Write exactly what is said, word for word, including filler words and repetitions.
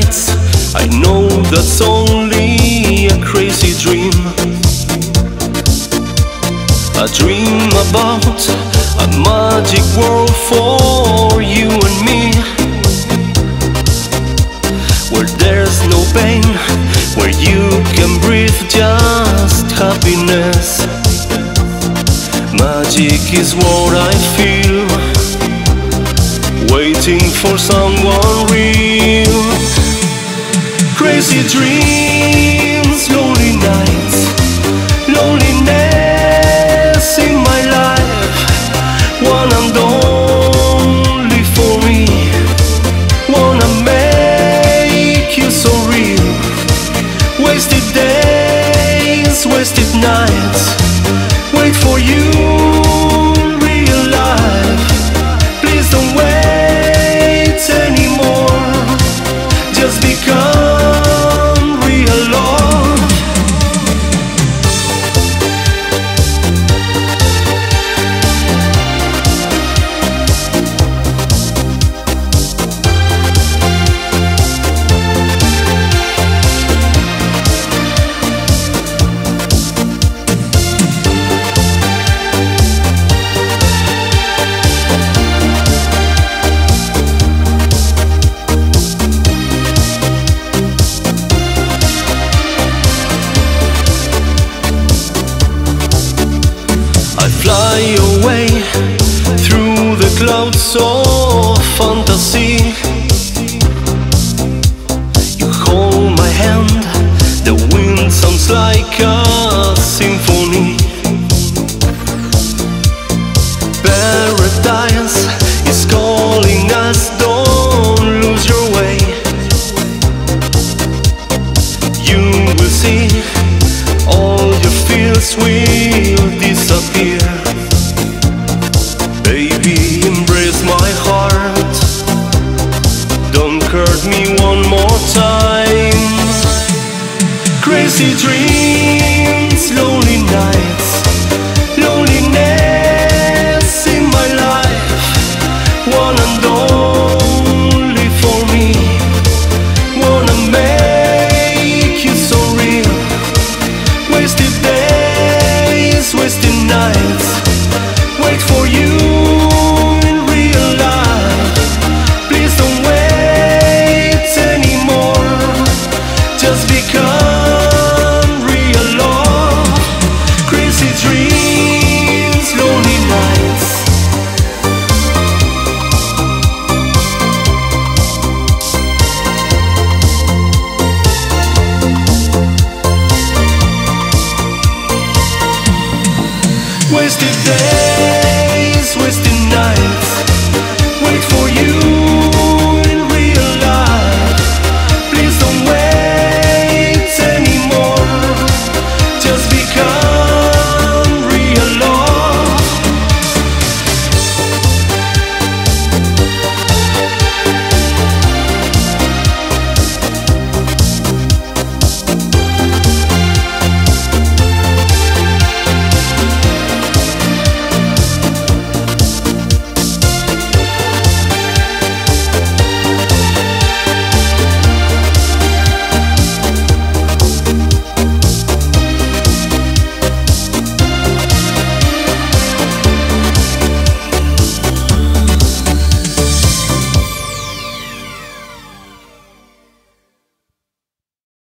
nights, I know that's only a crazy dream. A dream about a magic world for you and me, where there's no pain, where you can breathe just happiness. Magic is what I feel, waiting for someone real. Crazy dreams, lonely nights, loneliness in my life. One and only for me, wanna make you so real. Wasted days, wasted nights, wait for you in real life. Please don't wait anymore, just become real love. Fly away through the clouds of fantasy. You hold my hand, the wind sounds like a symphony. Paradise is calling us, don't lose your way. You will see, all your fears will disappear. Baby, embrace my heart, don't hurt me one more time. Crazy dreams, lonely nights, loneliness in my life. One and only for me, wanna make you so real. Wasted days, wasted nights, wait for you in real life. Please don't wait anymore, just become real love. Crazy dreams, lonely nights. Wasted days.